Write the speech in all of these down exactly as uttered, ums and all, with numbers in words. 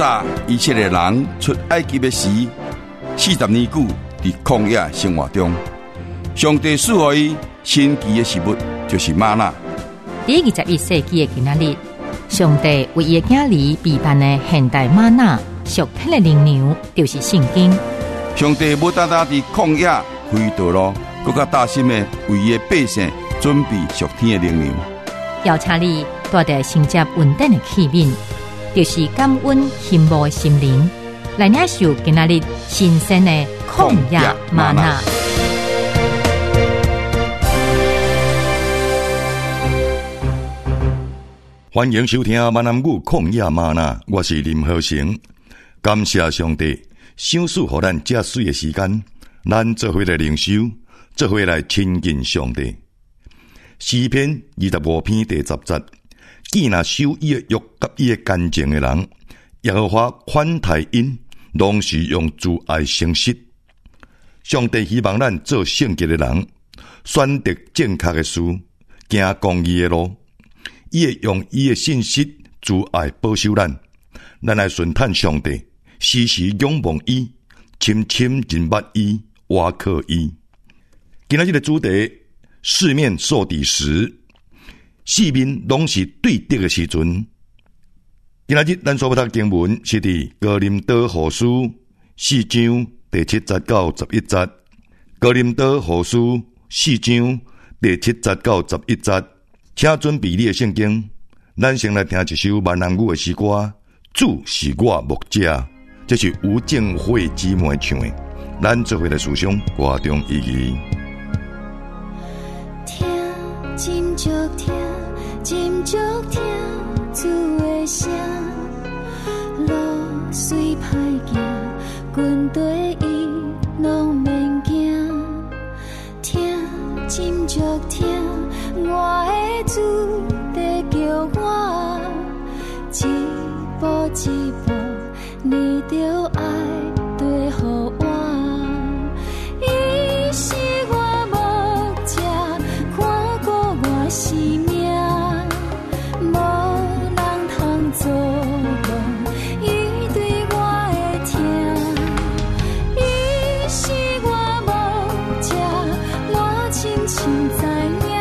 早以色列人出埃及的时，四十年久伫曠野生活中，上帝赐予伊神奇的食物，就是吗哪。 第二十一世纪的今仔日，上帝为伊的囝儿备办的现代吗哪属天的灵粮，就是圣经。 上帝不单单伫曠野开道路，更加大心的为伊的百姓准备属天的灵粮。 邀请你带着承接稳定的器皿，就是感恩羡慕的心灵，来领受今仔日新鲜的曠野吗哪。 欢迎收听闽南语旷野吗哪，我是林浩成。感谢上帝赏赐予咱这水的时间，咱做伙来灵修，做伙来亲近上帝。诗篇二十五篇第十节，见那守伊的约甲伊的干净的人，耶和华款待因，拢是用慈爱诚实。上帝希望咱做圣洁的人，选择正确的事，行公义的路。伊会用伊的信息慈爱保守咱，咱来顺探上帝，时时仰望伊，深深认捌伊，倚靠伊。今仔日的主题，四面受敌时，四面拢是对敌的时阵。今仔日咱所要读经文是伫哥林多后书四章第七节到十一节。哥林多后书四章第七节到十一节。请准备你的圣经，咱先来听一首闽南语的诗歌《主是我牧者》，这是吴建慧姊妹唱的，咱做伙来思想歌中意义。 听，真足听，真足听主的声，路虽歹行，军队伊拢免惊。听，真足听。我的主在叫我，一步一步，你着爱对乎我。伊是我牧者，看顾我生命，无人通作弄，伊对我会听。伊是我牧者，我清清知影。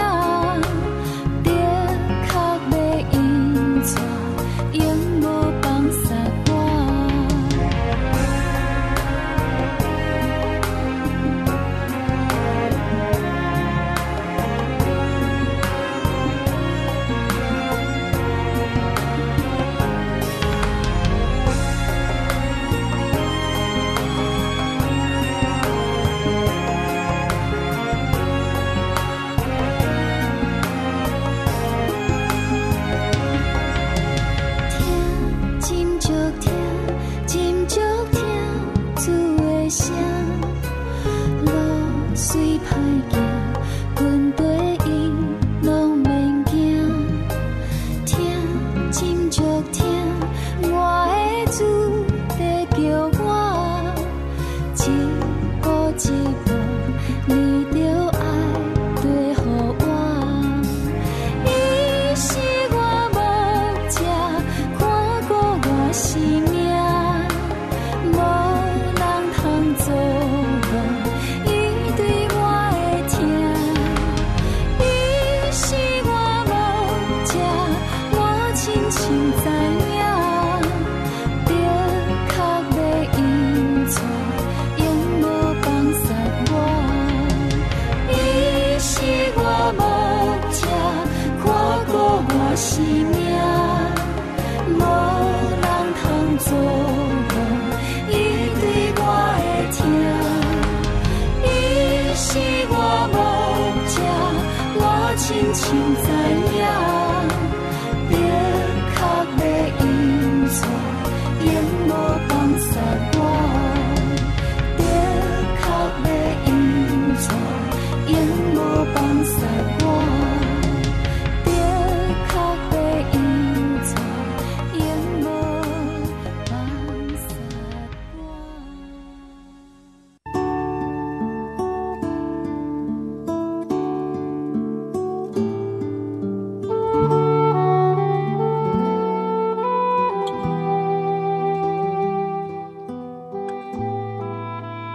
生命无人通作弄，伊对我会听。伊是我牧者，我清清知影。别确要引带，永无放散我。别确要引带，永无放散我。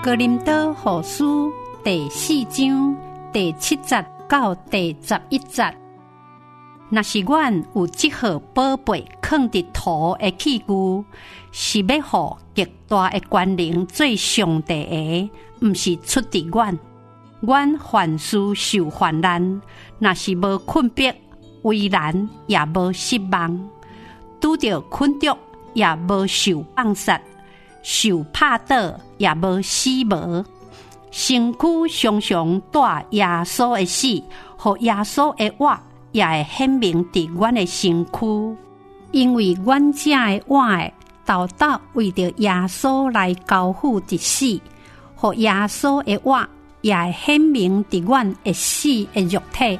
哥林多後書第四章第七節到第十一節。若是阮有這號寶貝藏佇土的器具，是要予極大的權能做上帝的，毋是出自阮。阮凡事受患難，若是無困迫、為難，也無失望；拄着困着，也無受放殺；受拍倒，也無死亡。身軀常常帶耶穌的死，和耶穌的活也會顯明佇阮的身軀，因為阮這的活的豆豆為着耶穌來交付一死，和耶穌的活也會顯明佇阮會死的肉體。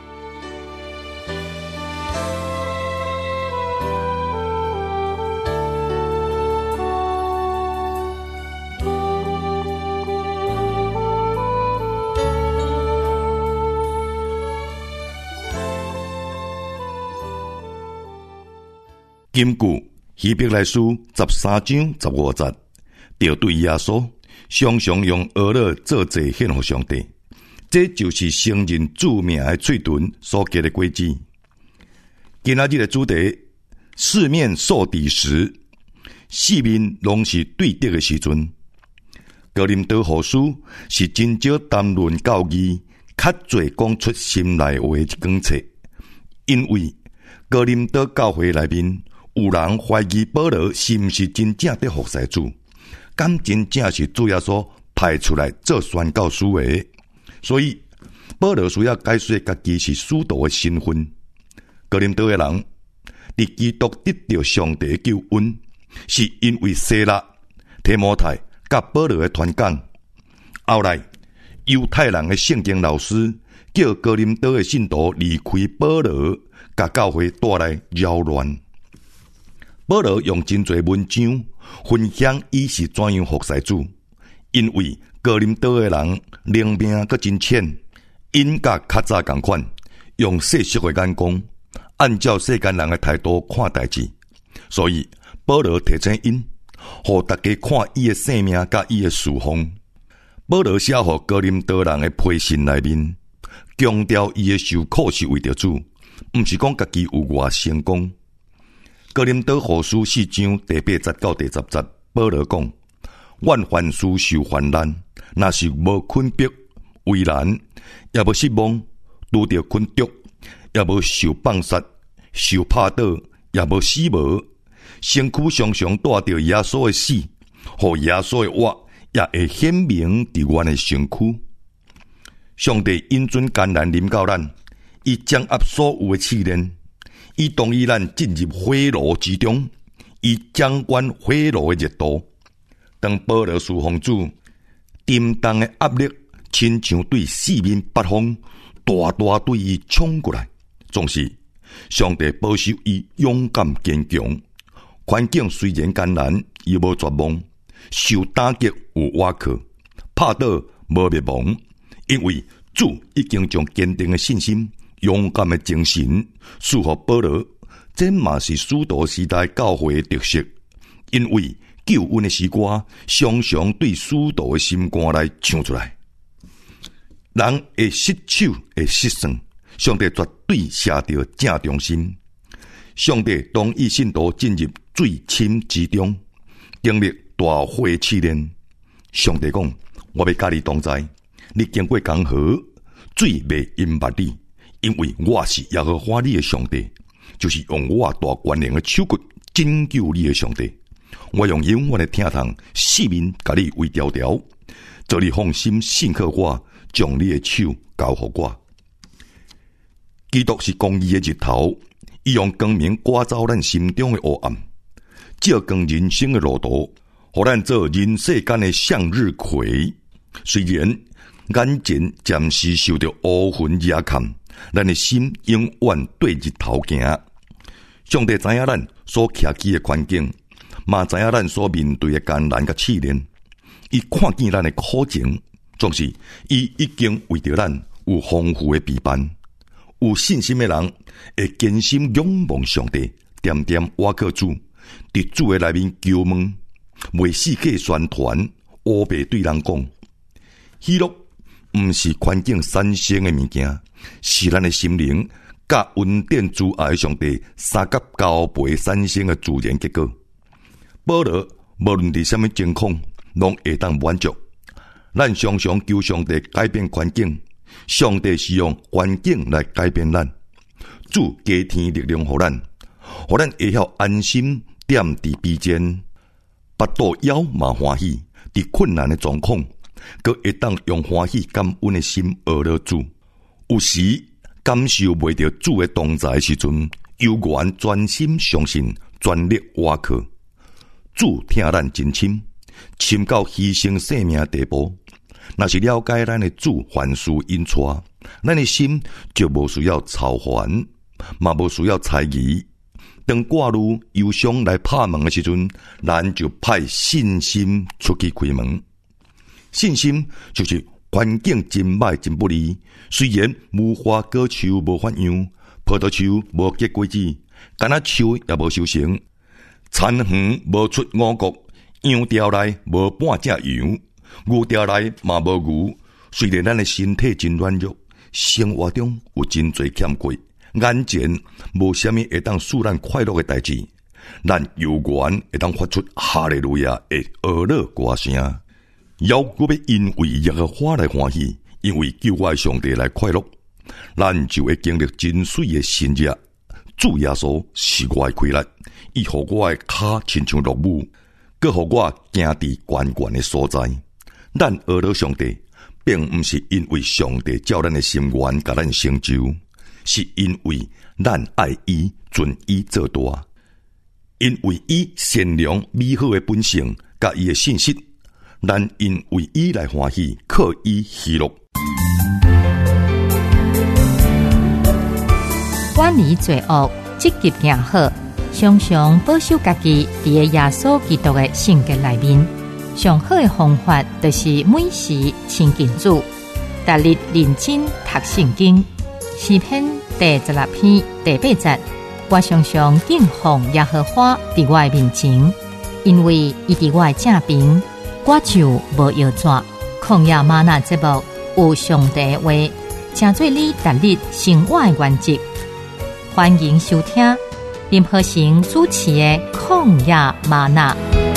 根據希伯來書十三章十五節，就對耶穌常常用兒樂做祭獻給上帝，這就是聖人著名的嘴唇所結的果子。今仔日的主題，四面受敵時，四面攏是對敵的時陣。哥林多後書是真少談論教義，較濟講出心內話的一卷冊，因為哥林多教會內面有人懷疑保羅是毋是真正的服侍主，敢真正是主耶穌派出來做宣教師的，所以保羅需要解釋家己是使徒的身份。哥林多的人佇基督得到上帝的救恩，是因為西拉、提摩太甲保羅的傳講。後來猶太人的聖經老師叫哥林多的信徒離開保羅，甲教會帶來擾亂。保羅用真濟文章分享伊是怎樣服侍主，因為哥林多的人靈命閣真淺，因甲較早同款，用世俗的眼光，按照世間人的態度看代志，所以保羅提醒因，互大家看伊的性命甲伊的事奉。保羅寫予哥林多人的批信內面，強調伊的受苦是為着主，毋是講家己有偌成功。哥林多後書四章第八節到第十節，保羅講：阮凡事受患難，若是無困迫、為難，也無失望；拄着困着，也無受放殺；受拍倒，也無死亡。身軀常常帶着耶穌的死，和耶穌的活，也會顯明佇阮的身軀。上帝因准艱難臨到咱，伊掌握所有的試煉。伊同意咱進入火爐之中，伊掌管火爐的熱度。當保羅事奉主，沉重的壓力親像對四面八方大大對伊衝過來，總是上帝保守伊勇敢堅強。環境雖然艱難，伊無絕望；受打擊有瓦靠，拍倒無滅亡，因為主已經將堅定的信心、勇敢的精神賜予保羅，這嘛是使徒時代教會的特色。因為救恩的詩歌常常對使徒的心肝來唱出來。人會失手會失算，上帝絕對寫着正中心。上帝當伊信徒進入最深之中，經歷大火試煉。上帝講：我要甲你同在，你經過江河，水未淹沒你。因為我是耶和華你的上帝，就是用我大權能的手骨拯救你的上帝。我用永遠的疼痛四面甲你圍條條，做你放心信靠我，將你的手交予我。基督是公義的日頭，伊用光明刮走咱心中的黑暗，照光人生的路途，互咱做人世間的向日葵。雖然眼前暫時受到烏雲壓陷，咱的心永遠對日頭行。上帝知影咱所徛起的環境，嘛知影咱所面對的艱難甲試煉。伊看見咱的苦情，總是伊已經為着咱有豐富的備辦。有信心的人會堅心仰望上帝，點點倚靠主，佇主的內面求問，為世界宣傳乌白对人讲，喜乐毋是环境产生的物件，是咱的心灵甲恩典主爱上帝三甲交配产生的自然结果。保罗无论伫什么情况，拢会当满足。咱常常求上帝改变环境，上帝是用环境来改变咱。主加添力量互咱，互咱会晓安心踮伫鼻尖，腹肚枵嘛欢喜。伫困难的状况，佮会当用欢喜感恩的心学了主。有时感受袂到主的同在的时阵，犹原专心相信，全力倚靠。主听咱真深，深到牺牲性命的地步。若是了解咱的主凡事因错，咱的心就无需要操烦，嘛无需要猜疑。当挂入忧伤来拍门的时阵，咱就派信心出去开门。信心就是环境真歹真不利，虽然无花果树无发芽，葡萄树无结果子，橄榄树也无收成，田园无出五谷，羊条内无半只羊，牛条内嘛无牛。虽然咱的身体真软弱，生活中有真侪欠缺，眼前无啥物会当使咱快乐的代志，咱犹原会当发出哈利路亚的俄勒歌声。要我要因为耶和华来欢喜，因为救我的上帝来快乐，咱就会经历真水的新日。主耶稣是我的快乐，伊互我的脚亲像落母，佮互我行伫悬悬的所在。咱学了上帝，并毋是因为上帝照咱的心愿甲咱成就，是因为咱爱伊，尊伊做大，因为伊善良美好的本性甲伊的信息。咱因为伊来欢喜，靠伊喜乐。 远离罪恶，积极行好，常常保守家己伫个耶稣基督的性格内面。上好的方法就是每时亲近主，逐日认真读圣经。诗篇第十六篇第八节，我常常敬奉耶和华伫我的面前，因为伊伫我的正边。我就无摇拽。旷野吗哪节目有上帝话，正做你逐日生活的原则。欢迎收听林和成主持的曠野吗哪。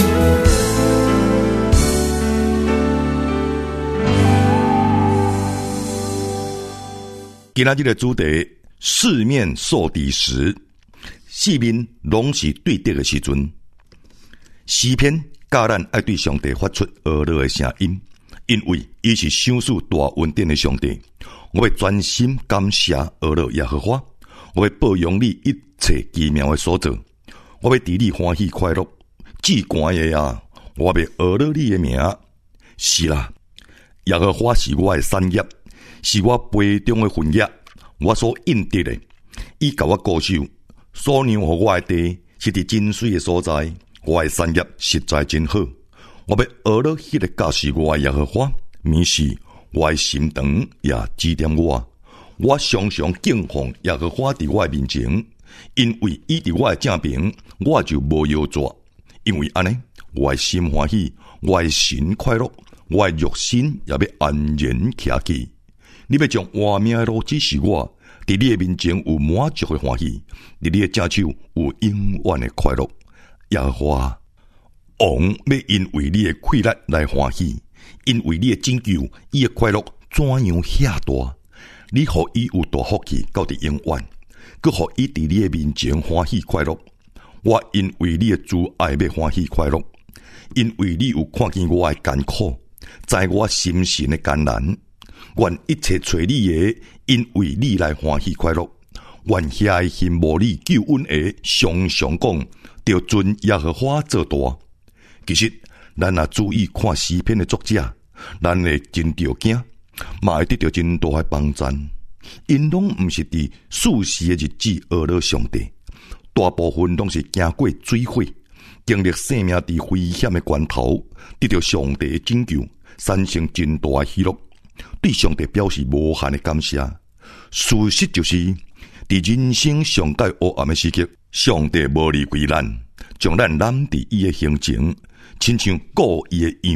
今仔日的主题：四面受敌时，四面拢是对敌的时阵。诗篇教咱爱对上帝发出恶乐的声音，因为伊是赏赐大恩典的上帝。我要专心感谢恶乐耶和华，我要保养你一切奇妙的所做，我要伫你欢喜快乐。至高的啊，我要恶乐你的名。是啦，耶和华是我的产业，是我杯中的分业，我所应得的。伊甲我固守，所让互我的地是伫真水的所在。我的产业实在真好，我要学了迄个教示我的耶和华，免是我的心肠也指点我。我常常敬奉耶和华伫我的面前，因为伊伫我的正边，我就无摇拽。因为安尼，我的心欢喜，我的神快乐，我的肉身也要安然徛起。你要将活命的路指示我，伫你的面前有满足的欢喜，伫你的正手有永远的快乐。耶和华王要因为你的快乐来欢喜，因为你的拯救，伊的快乐怎样遐大？你互伊有大福气到伫永远，佮互伊伫你的面前欢喜快乐。我因为你的主爱要欢喜快乐，因为你有看见我的艰苦，知我心神的艰难。愿一切找你的，因为你来欢喜快乐。愿遐心无你救恩的，常常讲，着尊耶和华做大。其实，咱若注意看诗篇的作者，咱会真着惊，嘛会得到真大的帮助。因拢毋是伫属世的日子学了上帝，大部分拢是经过水火，经历生命伫危险的关头，得到上帝的拯救，产生真大的喜乐，对上帝表示无限的感谢。事实就是，伫人生上界黑暗的时刻，上帝无离开咱，将咱揽伫伊的行程，亲像顾伊的羊啊，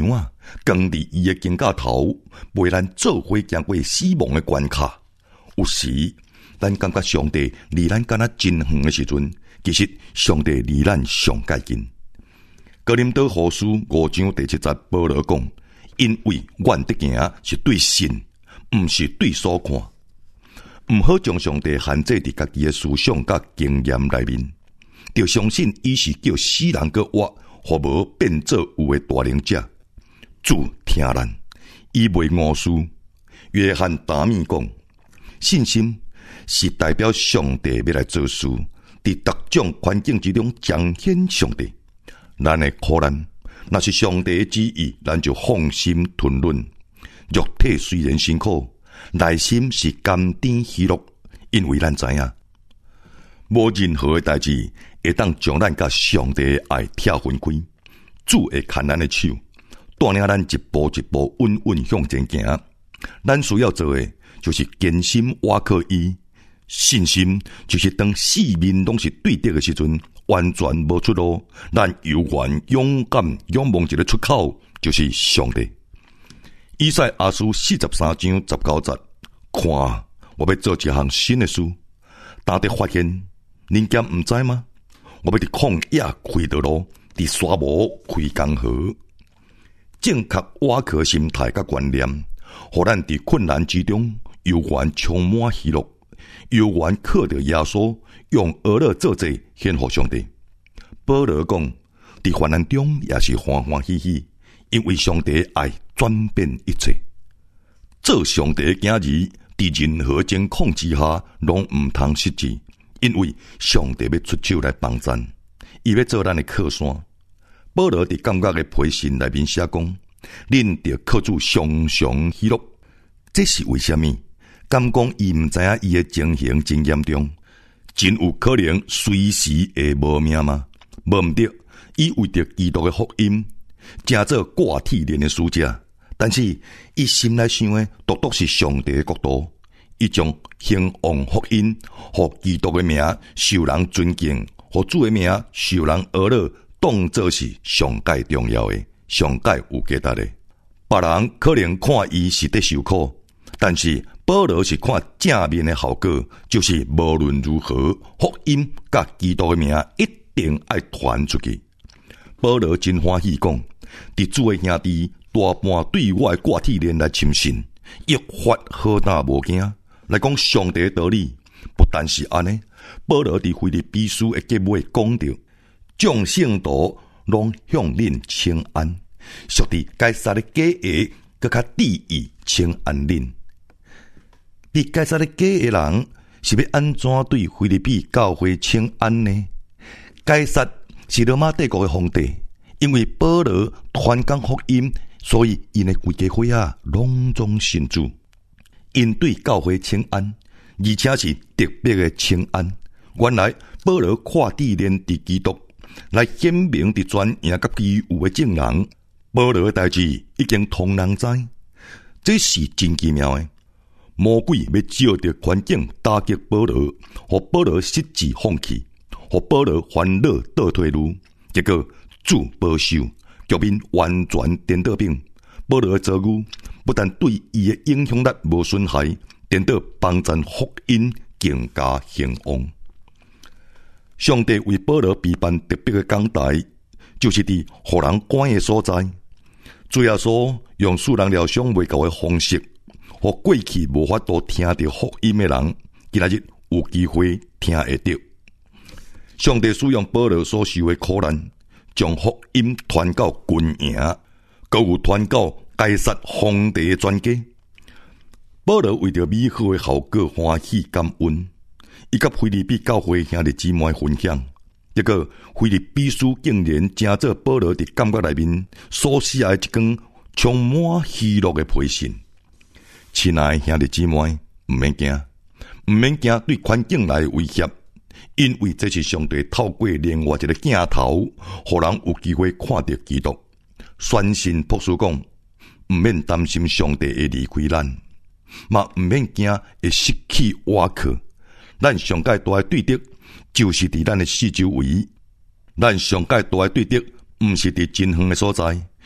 扛伫伊的肩胛头，陪咱做伙行过死亡的关卡。有时，咱感觉上帝离咱敢若真远的时阵，其实上帝离咱上介近。哥林多后书五章第七节，保罗讲：因为阮得行是对神，毋是对所看。毋好将上帝限制伫家己的思想甲经验内面，就相信伊是叫死人个活，或无变做有的大能者。主听咱，伊袂误事。约翰达米讲：信心是代表上帝要来做事，伫各种环境之中彰显上帝。咱的苦难，若是上帝的旨意，咱就放心吞忍。肉体虽然辛苦，内心是甘甜喜乐，因为咱知影，无任何的代志会当将咱甲上帝的爱拆分开。主会牵咱的手，带领咱一步一步稳稳向前行。咱需要做的，就是坚心倚靠伊。信心就是当四面拢是对敌的时阵，完全无出路，咱犹原勇敢仰望一个出口，就是上帝。以赛亚书四十三章十九节，看，我要做一项新的事，但得发现，恁敢毋知吗？我要伫旷野开道路，伫沙漠开江河。正确倚靠心态甲观念，互咱伫困难之中，犹原充满喜乐。犹原靠着耶稣，用俄勒做祭献互上帝。保罗讲，伫患难中也是欢欢喜喜，因为上帝爱转变一切。做上帝的囝儿，伫任何情况之下，拢毋通失志，因为上帝要出手来帮咱，伊要做咱的靠山。保罗伫感觉的批信内面写讲，恁着靠主常常喜乐。这是为什么？敢讲伊毋知影伊的情形真严重，真有可能随时会无命吗？无毋对，伊为着基督的福音，正做挂铁链的使者，但是伊心内想的独独是上帝的国度，伊将兴旺福音，互基督的名受人尊敬，互主的名受人阿乐，当作是上界重要的，上界有价值的。别人可能看伊是在受苦，但是保罗是看正面的效果，就是无论如何，福音甲基督的名一定爱传出去。保罗真欢喜讲，伫主的兄弟大半对我的挂铁链来深信，一发好大无惊。来讲上帝的道理，不但是安尼，保罗伫腓立比书的结尾讲着，众圣徒拢向恁请安，属伫该撒的假话，更较注意请安恁。伫该撒的假的人是要安怎对腓立比教会请安呢？该撒是罗马帝国的皇帝，因为保罗传讲福音，所以因的规家伙啊拢总信主。因对教会请安，而且是特别的请安。原来保罗跨地连伫基督，来显明伫全营甲基有的证人，保罗的代志已经通人知，这是真奇妙的。魔鬼要照着环境打击保罗，互保罗失志放弃，互保罗烦恼倒退路，结果主保守，局面完全颠倒病。保罗的遭遇不但对伊的影响力无损害，颠倒帮助福音更加兴旺。上帝为保罗备办特别的讲台，就是伫互人关的所在。主耶稣用使人疗伤未够的方式，互过去无法度听到福音的人，今仔日有机会听会到。上帝使用保罗所受的苦难，将福音传到军营，搁有传到该撒皇帝的全家。保罗为着美好的效果欢喜感恩，伊甲腓立比教会兄弟姊妹分享，结果腓立比书竟然成做保罗伫感觉内面所写的一卷充满喜乐的批信。亲爱的兄弟姊妹，毋免惊，毋免惊对环境来威胁，因为这是上帝透过另外一个镜头，互人有机会看到基督。宣信博士讲，毋免担心上帝会离开咱，嘛毋免惊会失去倚靠。咱上界大的对敌，就是伫咱的四周围。咱上界大的对敌，毋是伫真远的所在，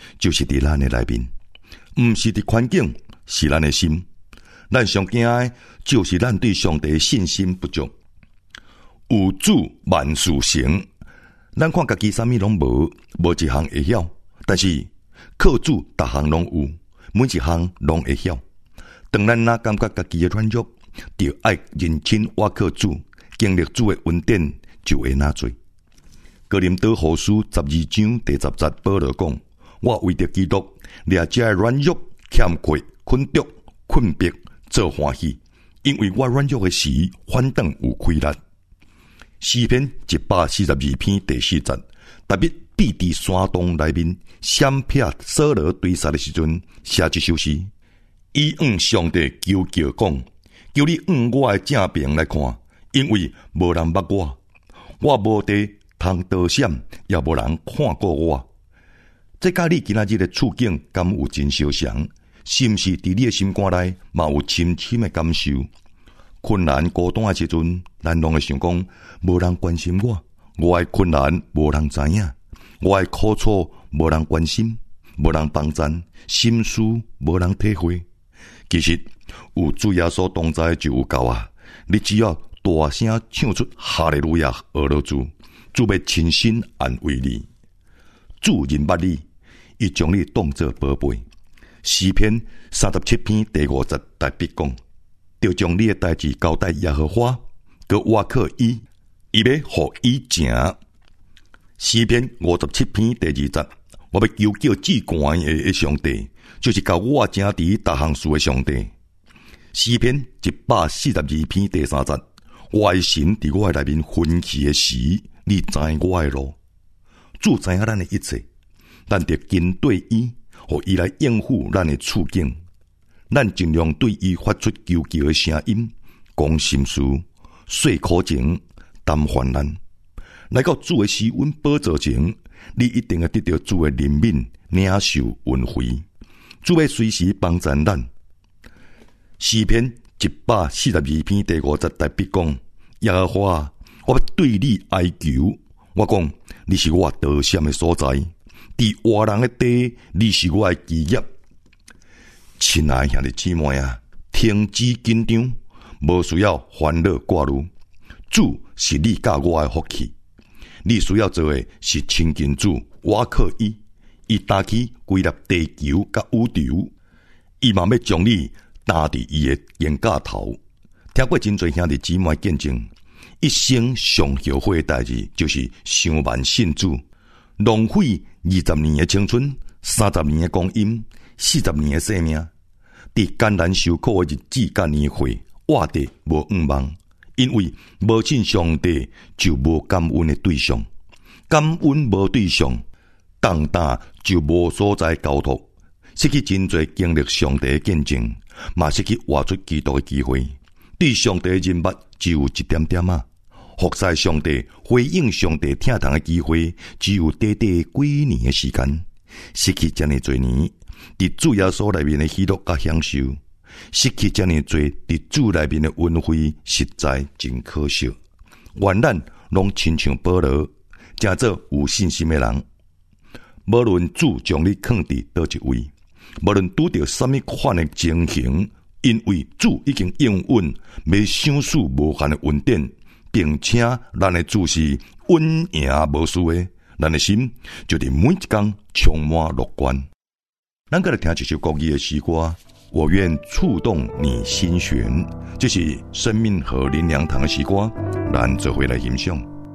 就是伫咱的内面，毋是伫环境，是咱的心。咱上惊的，就是咱对上帝的信心不足。有主万事成，咱看家己啥物拢无，无一项会晓，但是靠主，逐项拢有，每一项拢会晓。当咱若感觉家己的软弱，就爱认真倚靠主，经历主的恩典，就会拿做。哥林多后书十二章第十节，保罗讲：我为着基督，掠这的软弱、欠缺、困毒、困迫，做欢喜，因为我软弱的时，反倒有亏力。诗篇一百四十二篇第四节，特别避伫山洞内面，闪避扫罗追杀的时阵，写这首诗。伊向上帝求叫讲：求你向我的正面来看，因为无人捌我，我无地通躲闪，也无人看过我。这甲你今仔日的处境敢有真相像？是毋是伫你的心肝内嘛有深深的感受？困难孤单的时阵，咱拢会想讲，无人关心我，我的困难无人知影，我的苦楚无人关心，无人帮赞，心事无人体会。其实有主耶稣同在就有够啊！你只要大声唱出哈利路亚，俄罗主，主要亲身安慰你。主认捌你，伊将你当作宝贝。诗篇三十七篇第五节特别讲，就将你的代志交代耶和华，佮倚靠伊，伊要互伊成。诗篇五十七篇第二节，我要求叫至高的上帝，就是教我正伫逐项事的上帝。诗篇一百四十二篇第三节，我的神伫我的内面分歧的时，你知我的路。主知影咱的一切，咱得跟对伊，互伊来应付咱的处境。咱尽量对伊发出求救的声音，讲心事，说苦情，谈患难。来到主的施恩宝座前，你一定会得到主的怜悯，领受恩惠。主要随时帮助咱。诗篇一百四十二篇第五节特别讲：耶和华，我要对你哀求。我讲，你是我得闪的所在，伫活人的地，你是我的基业。亲爱兄弟姊妹啊，停止紧张，无需要烦恼挂虑。主是你甲我的福气，你需要做的是亲近主，倚靠伊，伊担起规粒地球甲宇宙，伊嘛要将你担伫伊的肩胛头。听过真侪兄弟姊妹见证，一生上后悔的代志，就是想慢信主，浪费二十年的青春，三十年的光阴，四十年的生命，伫艰难受苦的日子甲年岁，活得无愿望。因为无信上帝，就无感恩的对象，感恩无对象，重担就无所在交托，失去真侪经历上帝的见证，嘛失去活出基督的机会。对上帝的认捌只有一点点啊，服侍上帝、回应上帝听从的机会，只有短短几年的时间。失去这么多年，伫主耶稣内面的喜乐甲享受，失去这么多伫主内面的恩惠，实在真可惜。愿咱拢亲像保罗，真做有信心的人。无论主将你放伫倒一位，无论拄着什么款的情形，因为主已经应允，要享受无限的恩典，并且咱的主是稳赢无输的，咱的心就伫每一天充满乐观。咱再来听一首国语的诗歌，我愿触动你心弦，这是生命和林良堂的诗歌，咱做回来欣赏。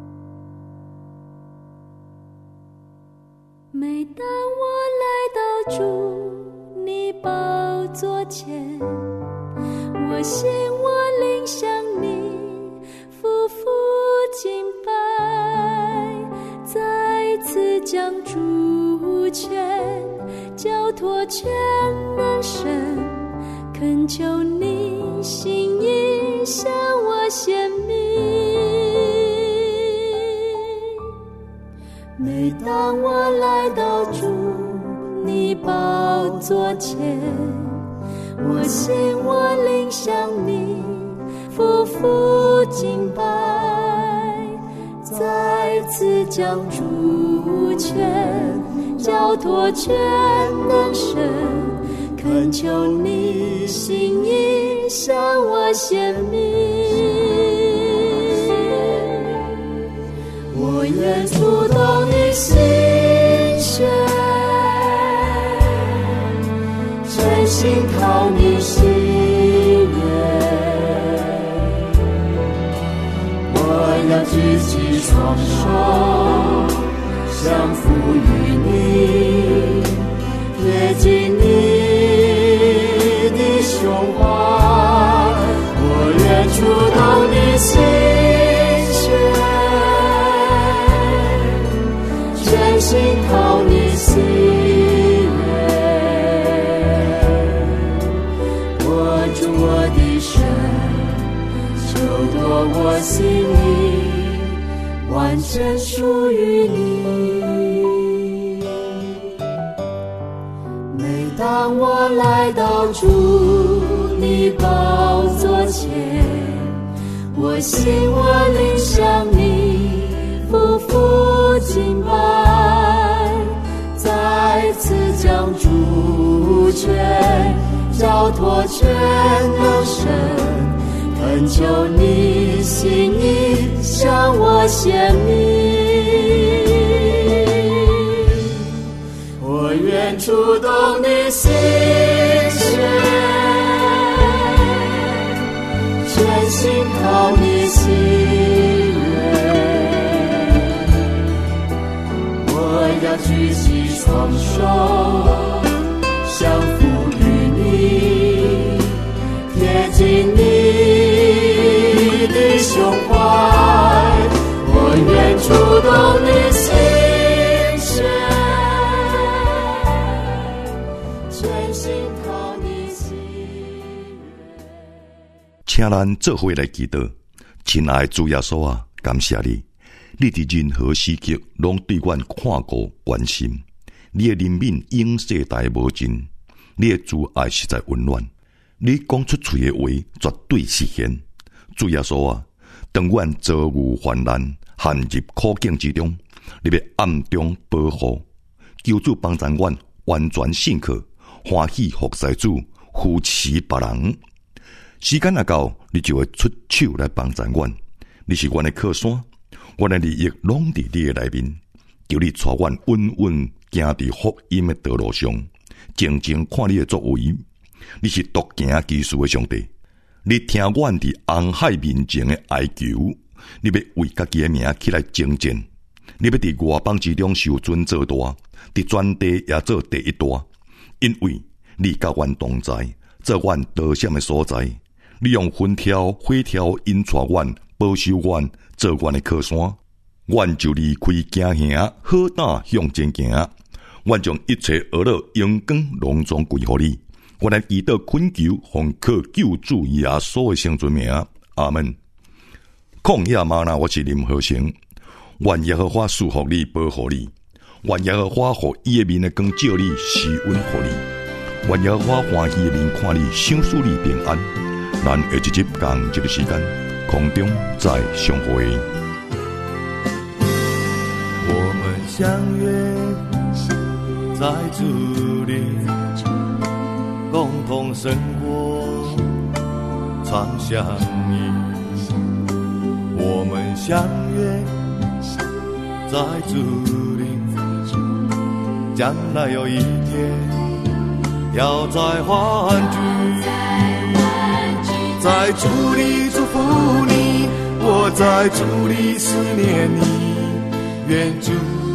每当我来到主你宝座前，我心我灵向你夫妇敬拜，再次将主权交托全能神，恳求你心意向我显明。每当我来到主你宝座前，我心我灵向你夫妇敬拜，再次将主权交托全能神，恳求你心意向我显明。我愿触动你心弦，全心靠你喜悦。我要举起双手，降服于你，贴近你的胸怀。我愿触动你心弦，全心靠你喜悦。握住我的手，求夺我心意，完全属于你。每当我来到主你宝座前，我心我灵向你匍匐敬拜，再次将主权交托全能神，恳求你心意向我显明。我愿触动你心弦，全心靠你喜悦。我要举起双手，降服于你，贴近你的胸怀。我愿触动你心弦，全心靠你喜悦。 请咱做伙来祈祷。亲爱的主耶稣啊，感谢你，你伫任何时刻拢对阮看顾关心，你的怜悯永世代无尽，你的主爱实在温暖，你讲出嘴的话绝对实现。主耶稣啊，当阮遭遇患难，陷入苦境之中，你要暗中保护，求主帮助阮完全信靠，欢喜服侍主，扶持别人。时间一到，你就会出手来帮助阮。你是阮的靠山，阮的利益拢伫你的内面。求你带阮稳稳行伫福音的道路上，静静看你的作为。你是独行其事的上帝，你听阮伫红海面前的哀求，你要为家己的名起来征战，你要伫外邦之中受尊做大，伫全地也做第一大，因为你甲阮同在，做阮得胜的所在。你用分条火条引带阮，保守阮，做阮的靠山。阮就离开惊吓，好胆向前行。阮将一切恶乐荣光拢总归乎你。我来祈祷恳求，奉靠救主耶稣的圣尊名，阿门。旷野吗哪，我是林和成。愿耶和华赐福你，保护你。愿耶和华互伊的面的光照你，施恩互你。愿耶和华欢喜的面看你，赏赐你平安。咱下一集同一个时间，空中再相会。 我们相约在主里，共同生活，常相依。我们相约在主里，将来有一天要再欢聚。在主里祝福你，我在主里思念你，愿主